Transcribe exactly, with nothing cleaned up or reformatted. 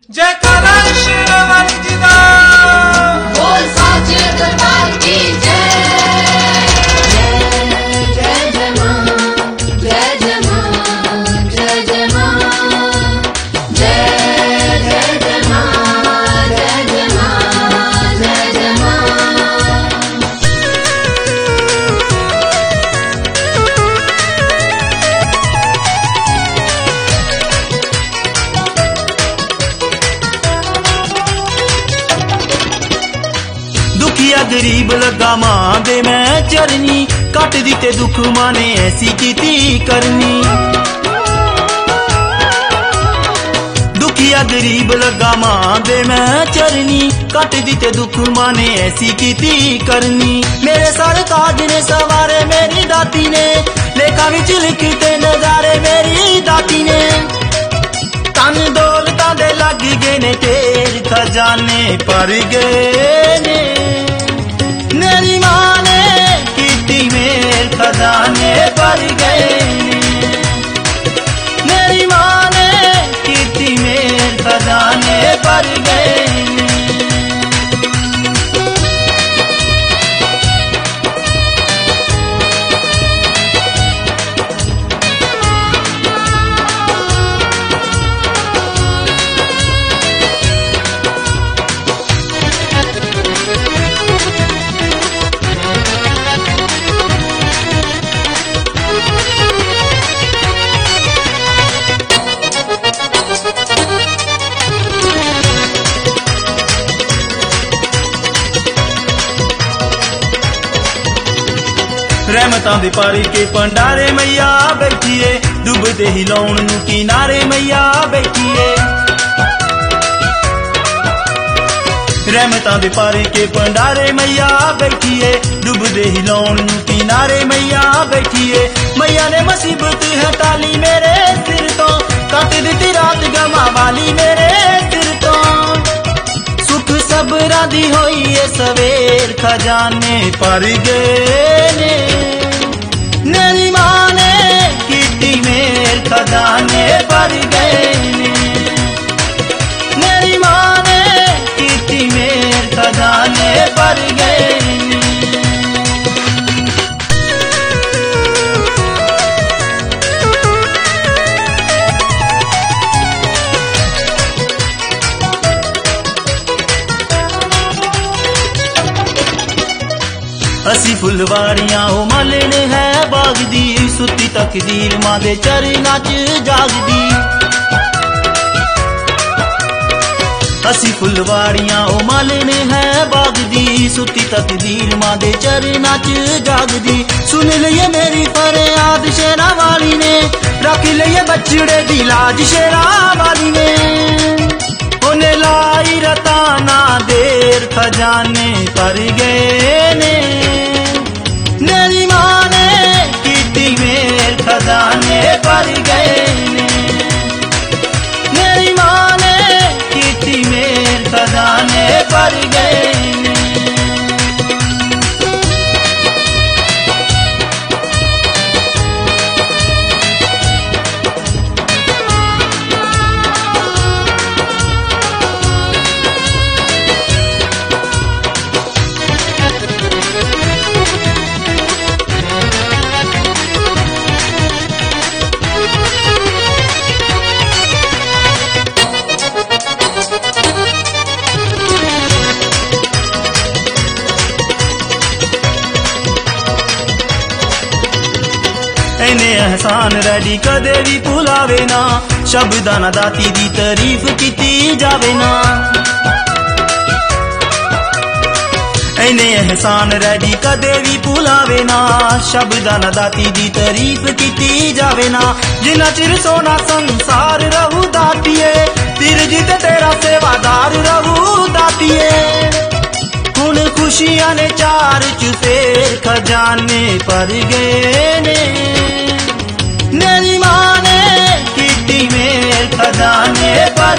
जयकारा शेरावाली जी दा बोल साचे दरबार की जय। जय जय मां, जय जय मां, जय जय मां, जय जय जय मां, जय जय मां, जय जय मां। दुखिया गरीब लगा मां दे मैं चरनी, कट दिते दुख मां ने ऐसी कीती करनी। दुखिया गरीब लगा मां दे मैं चरनी, कट दिते दुख मां ने ऐसी कीती करनी। मेरे सर ताज ने सवारे मेरी दाती ने, लेखा विच लिखते नजारे मेरी दाती ने। तन दौलतां दे लग गए ने तेर खजाने पर गए ने, मेरी मां ने कीती मेर खजाने पर गए ने। मेरी मां ने कीती मेर खजाने पर गए ने। रहमतां दे पारी के भंडारे मैया बैठिए, डुबदे ही लाउण नूं किनारे मैया बैठिए। रहमतां दे पारी के भंडारे मैया बैठिए, डुबदे ही लाउण नूं किनारे मैया बैठिए। मैया ने मुसीबत हटाली मेरे सिर तो, कट दित्ती रात गमा वाली मेरे सिर तो। सुख सबरा दी होई ए सवेर खजाने पर गए ने। मेरी मां ने कीती मेर खजाने पर गए ने। मेरी मां ने कीती मेर खजाने पर गए ने। असी फुलवारियां ओ मालन है बाग दी, सुती तकदीर मां दे चरनां च जागदी। असी फुलवारियां ओ मालन है बाग दी, सुती तकदीर मां दे चरनां च जागदी। सुन लिये मेरी फरियाद शेरा वाली ने, रख लिये बछड़े दी लाज शेरा वाली ने। उन्हें लाई रताना देर खजाने पर गए ने। मेरी मां ने कीती मेर खजाने पर गए ने। मेरी मां ने कीती मेर खजाने पर गए ने। एहसान रेडी कदे भी भुलावे ना, शब्दां नाल दाती दी तारीफ कीती जावे ना। इन्हें एहसान रेडी कदे भी भुलावे ना, शब्दां नाल दाती दी तारीफ कीती जावे ना। जिन्ना चिर सोना संसार रहू दातिए, तिर जित तेरा सेवादार रहू दातिए। हुण खुशियां ने चार चुफेर खजाने पर गए ने। मेरी मां ने कीती मेर खजाने पर